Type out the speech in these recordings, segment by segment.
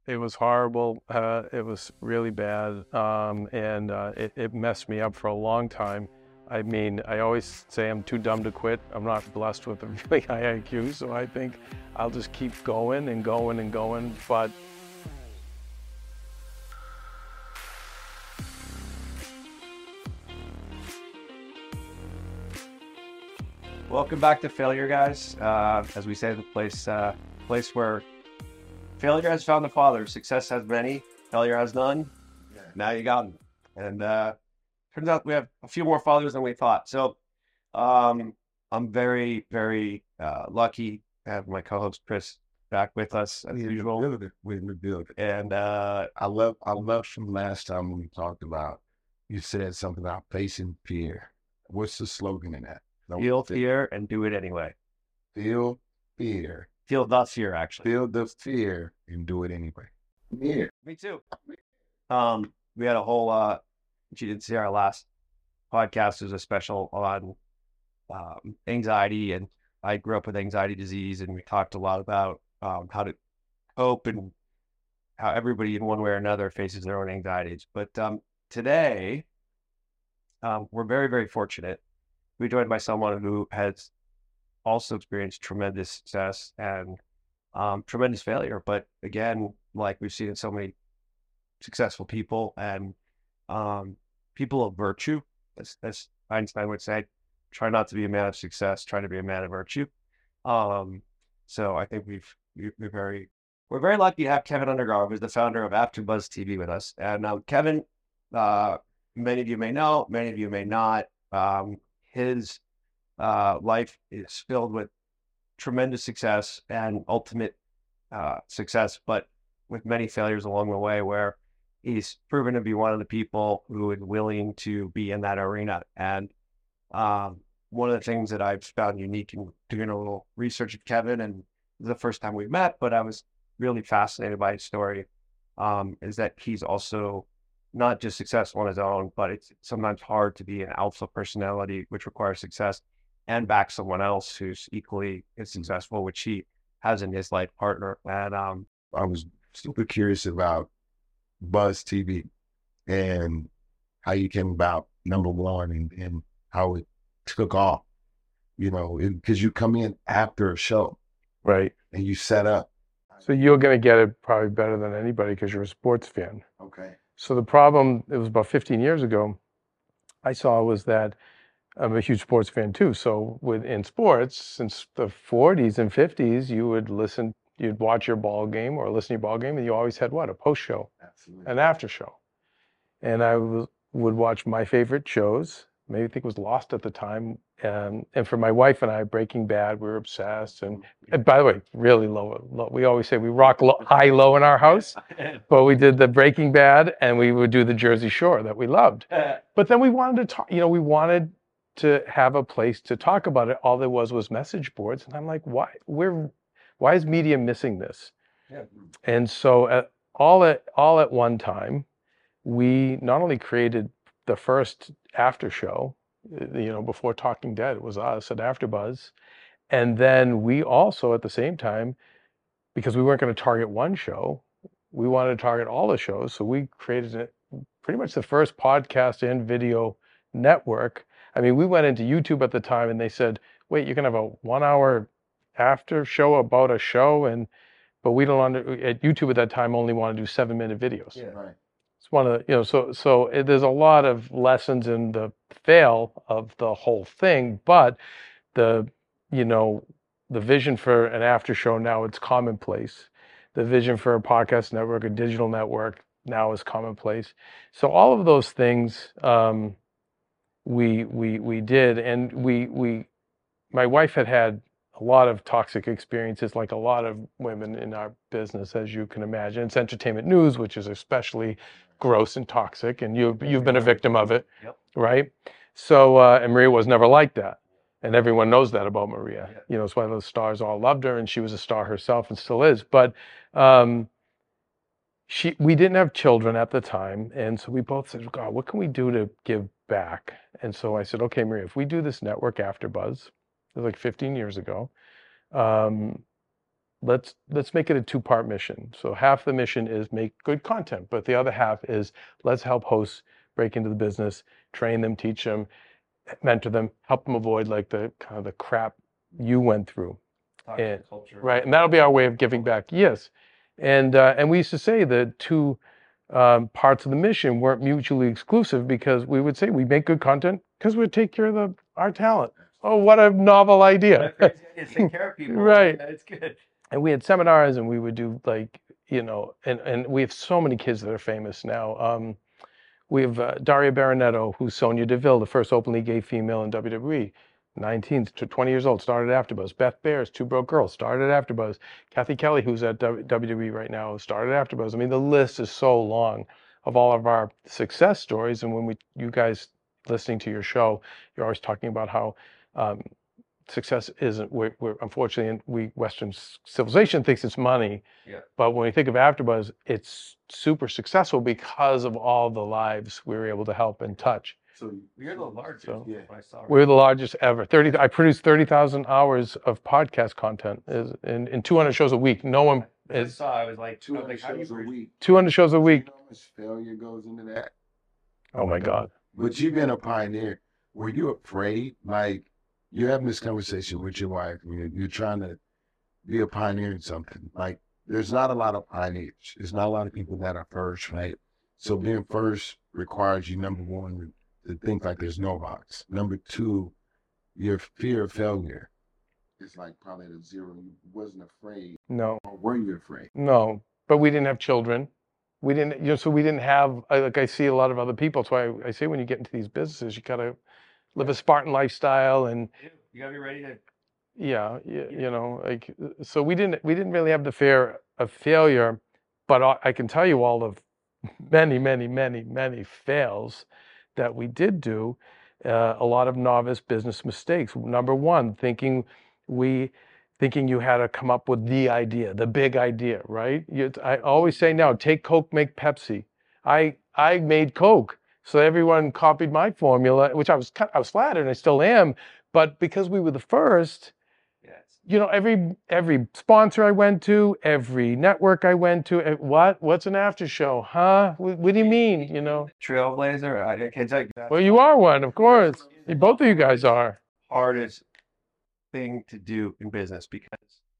It was horrible. It was really bad, and it messed me up for a long time. I mean, I always say I'm too dumb to quit. I'm not blessed with a really high IQ, so I think I'll just keep going and going and going. But Welcome back to Failure, guys. As we say, the place where failure has found a father, success has many, failure has none. Yeah. Now you got them, and turns out we have a few more fathers than we thought. So, um, I'm very, very lucky to have my co-host Chris back with us as usual. We're in the building. And I love from last time when we talked about, you said something about facing fear. What's the slogan in that? feel fear and do it anyway. Feel fear. Feel the fear, actually. Feel the fear and do it anyway. Yeah. Me too. We had a whole if you didn't see our last podcast, there's a special on anxiety, and I grew up with anxiety disease, and we talked a lot about how to cope and how everybody in one way or another faces their own anxieties. But today, we're very, very fortunate. We're joined by someone who has also experienced tremendous success and tremendous failure. But again, like we've seen in so many successful people and people of virtue, as Einstein would say, try not to be a man of success, try to be a man of virtue. So I think we're very lucky to have Kevin Undergaro, who's the founder of AfterBuzz TV, with us. And Kevin, many of you may know, many of you may not. His life is filled with tremendous success and ultimate success, but with many failures along the way, where he's proven to be one of the people who is willing to be in that arena. And one of the things that I've found unique in doing a little research of Kevin, and the first time we met, but I was really fascinated by his story, is that he's also not just successful on his own, but it's sometimes hard to be an alpha personality, which requires success, and back someone else who's equally as successful, which he has in his life partner. And I was super curious about Buzz TV and how you came about, number one, and how it took off, because you come in after a show right. and you set up. So you're going to get it probably better than anybody because you're a sports fan. Okay. So the problem, it was about 15 years ago, I saw was that I'm a huge sports fan too. So in sports, since the 40s and 50s, you'd watch your ball game or listen to your ball game, and you always had what? A post show, Absolutely. an after show. And would watch my favorite shows. Maybe I think it was Lost at the time. And for my wife and I, Breaking Bad, we were obsessed. And by the way, really low. We always say we rock high, low in our house. But we did the Breaking Bad, and we would do the Jersey Shore that we loved. But then we wanted to talk, we wanted to have a place to talk about it. All there was message boards. And I'm like, why is media missing this? Yeah. And so all at one time, we not only created the first after show, before Talking Dead, it was us at AfterBuzz. And then we also, at the same time, because we weren't going to target one show, we wanted to target all the shows. So we created pretty much the first podcast and video network. I mean, we went into YouTube at the time and they said, wait, you can have a 1 hour after show about a show. But we don't at YouTube at that time only want to do 7-minute videos. Yeah, right. It's one of the, there's a lot of lessons in the fail of the whole thing, but the vision for an after show now, it's commonplace. The vision for a podcast network, a digital network, now is commonplace. So all of those things we did, and my wife had a lot of toxic experiences, like a lot of women in our business, as you can imagine. It's entertainment news, which is especially gross and toxic, and you've been a victim of it, Yep. right? So and Maria was never like that. And everyone knows that about Maria. Yeah. It's why those stars all loved her, and she was a star herself and still is. But we didn't have children at the time, and so we both said, God, what can we do to give back? And so I said, okay, Maria, if we do this network AfterBuzz, it was like 15 years ago, let's make it a two-part mission. So half the mission is make good content, but the other half is let's help hosts break into the business, train them, teach them, mentor them, help them avoid like the kind of the crap you went through. And, culture. right, and that'll be our way of giving back. Yes, and we used to say the two parts of the mission weren't mutually exclusive because we would say we make good content because we take care of our talent. Oh, what a novel idea! Take care of people, right? It's good. And we had seminars, and we would do like and we have so many kids that are famous now. We have Daria Baronetto, who's Sonya Deville, the first openly gay female in WWE. 19 to 20 years old, started at AfterBuzz. Beth Bears, Two Broke Girls, started at AfterBuzz. Kathy Kelly, who's at WWE right now, started at AfterBuzz. I mean, the list is so long of all of our success stories. And when you guys listening to your show, you're always talking about how success isn't. We're unfortunately, Western civilization thinks it's money. Yeah. But when we think of AfterBuzz, it's super successful because of all the lives we were able to help and touch. So you're the largest. So, Yeah. I saw we're the largest ever. I produced 30,000 hours of podcast content in 200 shows a week. No one is. I was like 200 shows a week. 200 shows a week. You know how much failure goes into that? Oh my God. But you've been a pioneer. Were you afraid? Like, you're having this conversation with your wife, and you're trying to be a pioneer in something. Like, there's not a lot of pioneers. There's not a lot of people that are first, right? So being first requires you, number one, to think like there's no box. Number two, your fear of failure is like probably at a zero. You wasn't afraid. No. Or were you afraid? No, but we didn't have children. We didn't, so we didn't have, like I see a lot of other people. That's why I say when you get into these businesses, you gotta live a Spartan lifestyle and you gotta be ready to. Yeah, like, so we didn't really have the fear of failure, but I can tell you all of many, many, many, many fails that we did do, a lot of novice business mistakes. Number one, thinking you had to come up with the idea, the big idea, right? I always say now, take Coke, make Pepsi. I made Coke, so everyone copied my formula, which I was flattered, and I still am. But because we were the first, every sponsor I went to, every network I went to, what's an after show, huh? What do you mean, Trailblazer, I can't tell you that. Well, you are one, of course. Both of you guys are. Hardest thing to do in business, because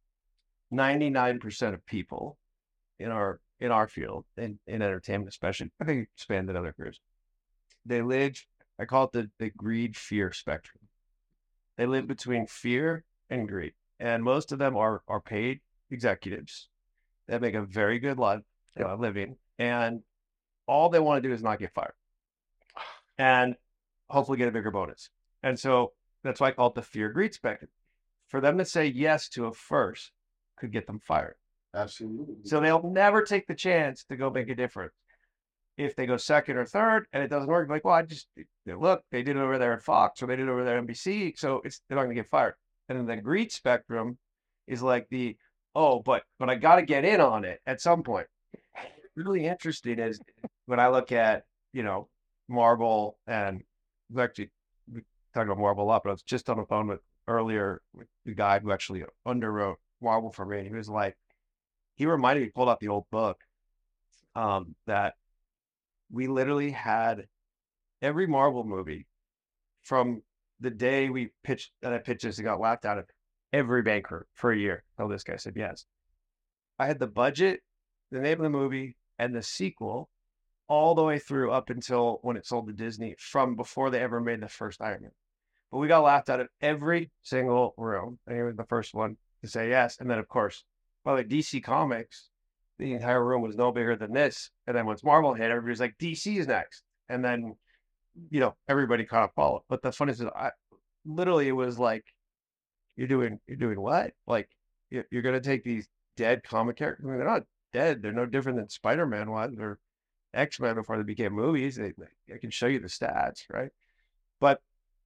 99% of people in our field, in entertainment especially, I think expanded other careers, they live, I call it the greed fear spectrum. They live between fear and greed. And most of them are paid executives that make a very good living, and all they want to do is not get fired and hopefully get a bigger bonus. And so that's why I call it the fear greed spectrum. For them to say yes to a first could get them fired. Absolutely. So they'll never take the chance to go make a difference. If they go second or third and it doesn't work, like, well, look, they did it over there at Fox, or they did it over there at NBC, so they're not going to get fired. And then the greed spectrum is like but I got to get in on it at some point. Really interesting is when I look at, Marvel, and we talked about Marvel a lot, but I was just on the phone earlier with the guy who actually underwrote Marvel for me. And he was like, he reminded me, pulled out the old book, that we literally had every Marvel movie from the day I pitched this and got laughed out of every banker for a year. Oh, this guy said yes. I had the budget, the name of the movie, and the sequel all the way through up until when it sold to Disney, from before they ever made the first Iron Man. But we got laughed out of every single room. And he was the first one to say yes. And then, of course, by the way, DC Comics, the entire room was no bigger than this. And then once Marvel hit, everybody's like, DC is next. And then, everybody kind of followed. But the funniest is, literally, it was like, you're doing what? Like, you're going to take these dead comic characters? I mean, they're not dead. They're no different than Spider-Man was, or X-Men before they became movies. I can show you the stats, right? But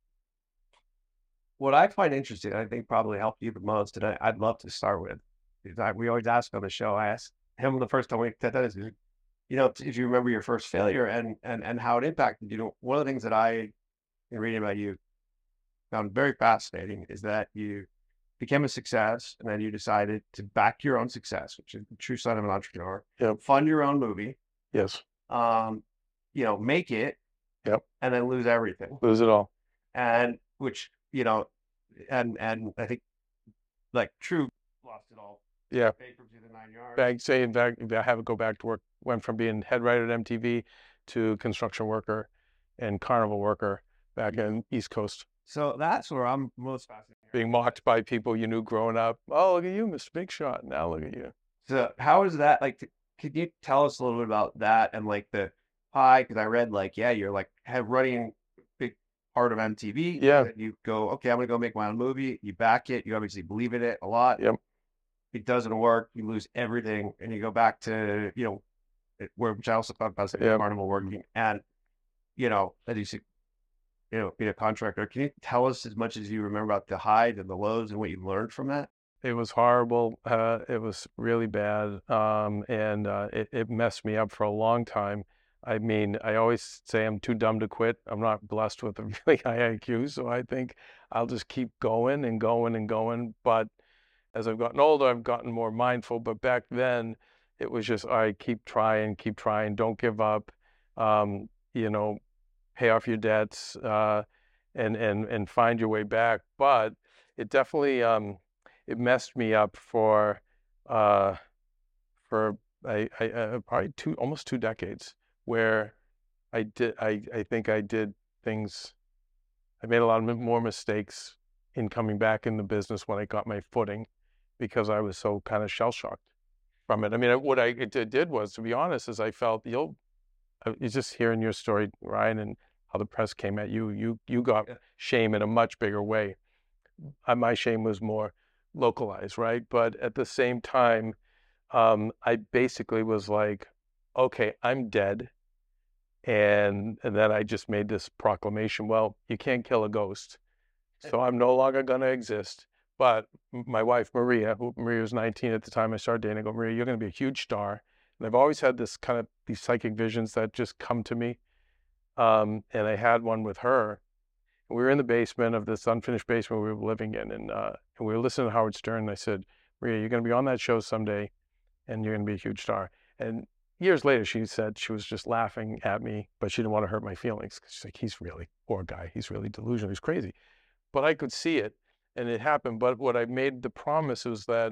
what I find interesting, I think probably helped you the most, and I'd love to start with, is we always ask on the show, I asked him the first time we did that is, if you remember your first failure and how it impacted you. One of the things that I, in reading about you, found very fascinating is that you became a success, and then you decided to back your own success, which is the true sign of an entrepreneur. Yep. Fund your own movie, Yes. make it, Yep. and then lose everything. Lose it all. And which, and I think like True lost it all. Yeah. Bankruptcy the 9 yards. I have it go back to work. Went from being head writer at MTV to construction worker and carnival worker back in East Coast. So that's where I'm most fascinated. Being mocked by people you knew growing up. Oh, look at you, Mr. Big Shot. Now look at you. So how is that like? Could you tell us a little bit about that and like the high? Because I read like, yeah, you're like running a big part of MTV. Yeah. And you go, okay, I'm gonna go make my own movie. You back it. You obviously believe in it a lot. Yep. It doesn't work. You lose everything, and you go back to which I also thought about carnival working, and as you said, being a contractor. Can you tell us as much as you remember about the highs and the lows and what you learned from that? It was horrible. It was really bad. And it messed me up for a long time. I mean, I always say I'm too dumb to quit. I'm not blessed with a really high IQ, so I think I'll just keep going and going and going. But as I've gotten older, I've gotten more mindful. But back then, it was just, all right, keep trying, don't give up. Pay off your debts, and find your way back. But it definitely it messed me up for probably almost 2 decades, where I think I did things. I made a lot of more mistakes in coming back in the business when I got my footing, because I was so kind of shell shocked from it. I mean, what I did was, to be honest, is I felt it's just hearing your story, Ryan, and how the press came at you. You got shame in a much bigger way. My shame was more localized, right? But at the same time, I basically was like, okay, I'm dead. And then I just made this proclamation, well, you can't kill a ghost. So I'm no longer going to exist. But my wife, Maria was 19 at the time I started dating, I go, Maria, you're going to be a huge star. And I've always had these psychic visions that just come to me. And I had one with her. We were in the basement of this unfinished basement we were living in, and we were listening to Howard Stern. And I said, Maria, you're going to be on that show someday, and you're going to be a huge star. And years later, she said she was just laughing at me, but she didn't want to hurt my feelings. She's like, he's really, poor guy, he's really delusional, he's crazy. But I could see it, and it happened. But what I made the promise was that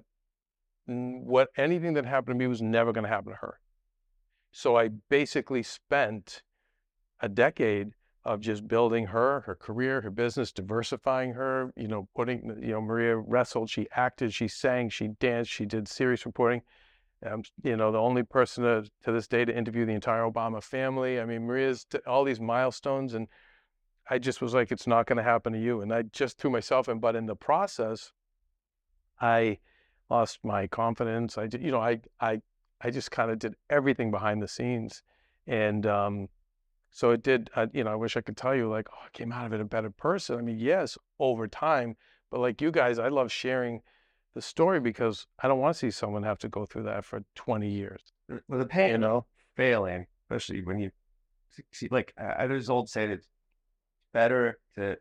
anything that happened to me was never going to happen to her. So I basically spent a decade of just building her career, her business, diversifying her, Maria wrestled, she acted, she sang, she danced, she did series reporting. The only person to this day to interview the entire Obama family. I mean, Maria's all these milestones, and I just was like, it's not going to happen to you. And I just threw myself in, but in the process, I lost my confidence. I just kind of did everything behind the scenes. And, so it did, I wish I could tell you like, I came out of it a better person. I mean, yes, over time, but like you guys, I love sharing the story because I don't want to see someone have to go through that for 20 years. Well, the pain, failing, especially when you succeed, like there's old saying, it's better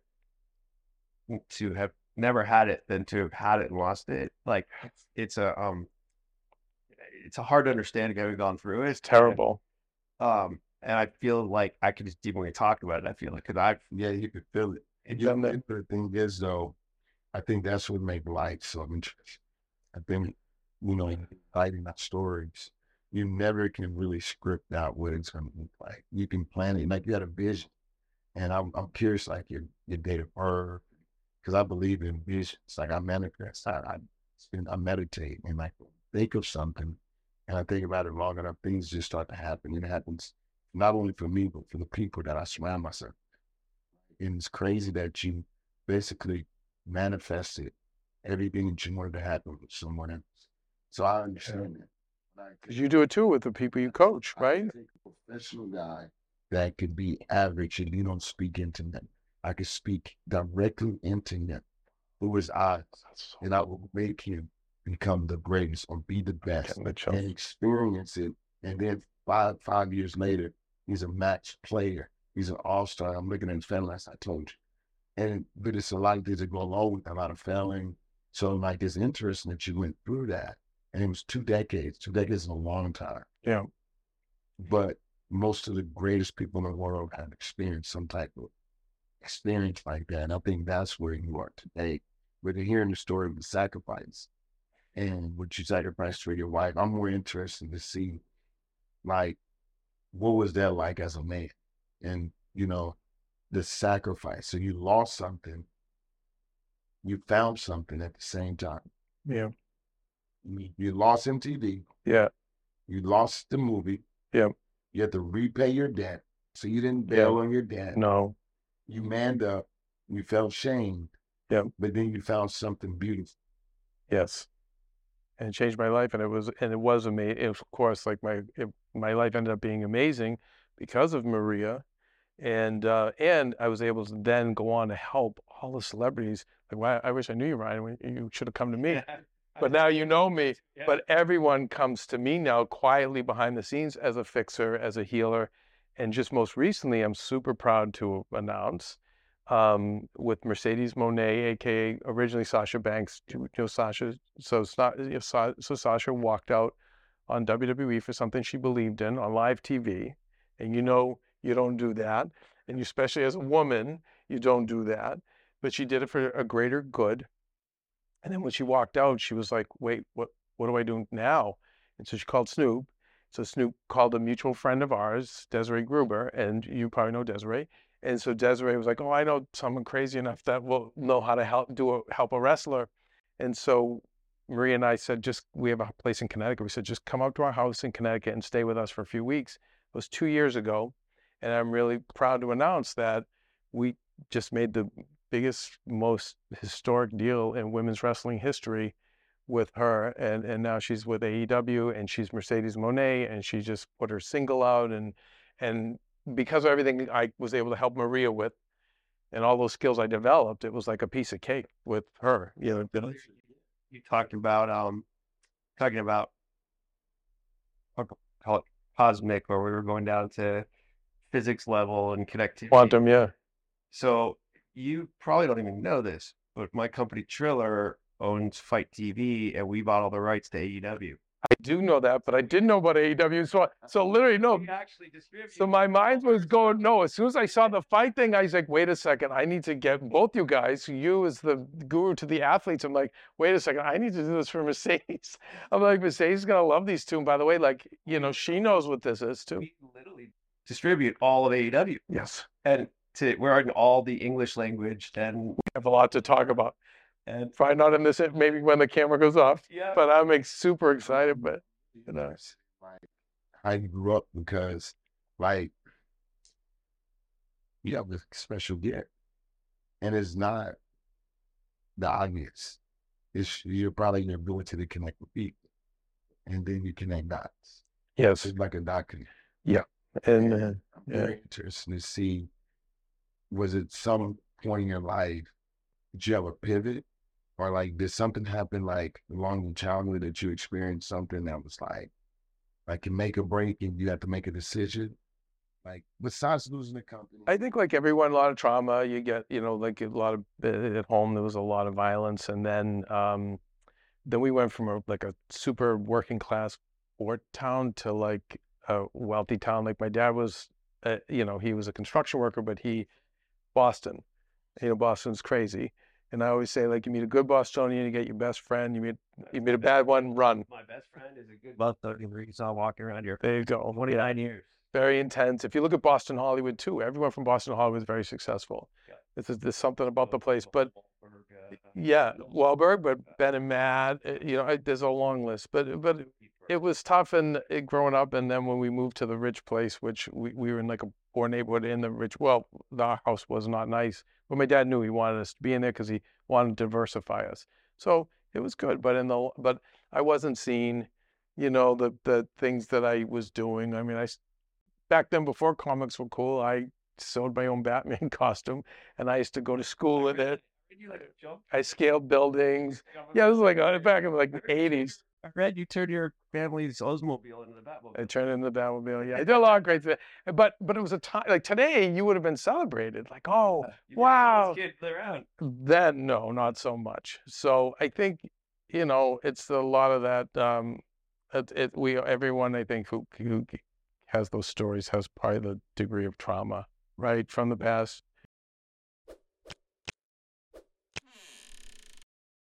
to have never had it than to have had it and lost it. Like it's a hard to understand having gone through it. It's terrible. And I feel like I could just even when we talk about it, I feel like you could feel it. And the thing is, though, I think that's what makes life so interesting. I think, writing our stories, you never can really script out what it's going to look like. You can plan it, like you had a vision. And I'm curious, like your date of birth, because I believe in visions. Like I manifest, I meditate and like think of something, and I think about it long enough, things just start to happen. It happens not only for me, but for the people that I surround myself. And it's crazy that you basically manifested everything that you wanted to happen with someone else. So I understand that. Because you do it too with the people you coach, right? I think a professional guy that could be average and you don't speak into them. I could speak directly into him through his eyes, and I will make him become the greatest or be the best and experience it. And then five years later, he's a match player. He's an all-star. I'm looking at his family, as I told you. But it's a lot of things that go along with a lot of failing, So like it's interesting that you went through that. And it was 2 decades. 2 decades is a long time. Yeah. But most of the greatest people in the world have experienced some type of experience like that. And I think that's where you are today. Where you're hearing the story of the sacrifice and what you sacrificed for your wife. I'm more interested to see, like, what was that like as a man? And, you know, the sacrifice. So you lost something, you found something at the same time. Yeah. You lost MTV, Yeah. you lost the movie, Yeah. you had to repay your debt. So you didn't Yeah. bail on your debt. No. You manned up, you felt shamed. Yeah. But then you found something beautiful. Yes. And it changed my life, and it was amazing. Of course, like my life ended up being amazing because of Maria, and I was able to then go on to help all the celebrities. Like, wow, I wish I knew you, Ryan. You should have come to me. But now you know me. Yeah. But everyone comes to me now quietly behind the scenes as a fixer, as a healer, and just most recently, I'm super proud to announce with Mercedes Monet, aka originally Sasha Banks. You know, Sasha. So Sasha walked out on WWE for something she believed in on live TV, and you know you don't do that, and you, especially as a woman, you don't do that. But she did it for a greater good. And then when she walked out, she was like, "Wait, what do I do now?" And so she called Snoop. So Snoop called a mutual friend of ours, Desiree Gruber, and you probably know Desiree. And so Desiree was like, "Oh, I know someone crazy enough that will know how to help a wrestler." And so Maria and I said, we have a place in Connecticut. We said, just come out to our house in Connecticut and stay with us for a few weeks. It was 2 years ago. And I'm really proud to announce that we just made the biggest, most historic deal in women's wrestling history with her. And now she's with AEW, and she's Mercedes Monet, and she just put her single out. And because of everything I was able to help Maria with and all those skills I developed, it was like a piece of cake with her. You know, You talked about I'll call it cosmic, where we were going down to physics level and connectivity. quantum, yeah. So you probably don't even know this, but my company Triller owns Fight TV, and we bought all the rights to AEW. I do know that, but I didn't know about AEW. So literally, no. We actually distribute. So my mind was going, no. As soon as I saw the fight thing, I was like, wait a second, I need to get both you guys. You as the guru to the athletes. I'm like, wait a second, I need to do this for Mercedes. I'm like, Mercedes is gonna love these two. And by the way, like, you know, she knows what this is too. We literally distribute all of AEW, Yes, and we're in all the English language, and we have a lot to talk about. And probably not in this, maybe when the camera goes off. yeah. But I'm super excited. But you know, Like how you grew up, because like you have a special gift, and it's not the obvious. It's you're probably your ability to connect with people, and then you connect dots. yes, It's like a dot connect. and I'm very interested to see, was it some point in your life, did you have a pivot? Or like, did something happen like along in childhood that you experienced something that was like you make a break and you have to make a decision? Like besides losing the company. I think like everyone, a lot of trauma. You get, you know, like a lot of at home there was a lot of violence, and then we went from a super working class port town to like a wealthy town. Like my dad was, you know, he was a construction worker, but Boston, you know, Boston's crazy. And I always say, like, you meet a good Bostonian, you get your best friend. You meet a bad one, run. My best friend is a good Bostonian. You saw walking around here. There you go. 29 years. Very intense. If you look at Boston Hollywood too, everyone from Boston Hollywood is very successful. Yeah. There's something about the place. But yeah, Wahlberg, but Ben and Matt, you know, there's a long list. But it was tough growing up. And then when we moved to the rich place, which we were in like a poor neighborhood in the rich, well, our house was not nice. But my dad knew he wanted us to be in there because he wanted to diversify us. So it was good. But I wasn't seeing, you know, the things that I was doing. I mean, back then, before comics were cool, I sewed my own Batman costume, and I used to go to school in it. I scaled buildings. Yeah, it was like back in like the 80s. I read you turned your family's Oldsmobile into the Batmobile. I turned into the Batmobile. Yeah, I did a lot of great things. But it was a time like today. You would have been celebrated. Like, oh, wow. Kid play around. Then no, not so much. So I think it's a lot of that. Everyone I think who has those stories has probably the degree of trauma, right, from the past.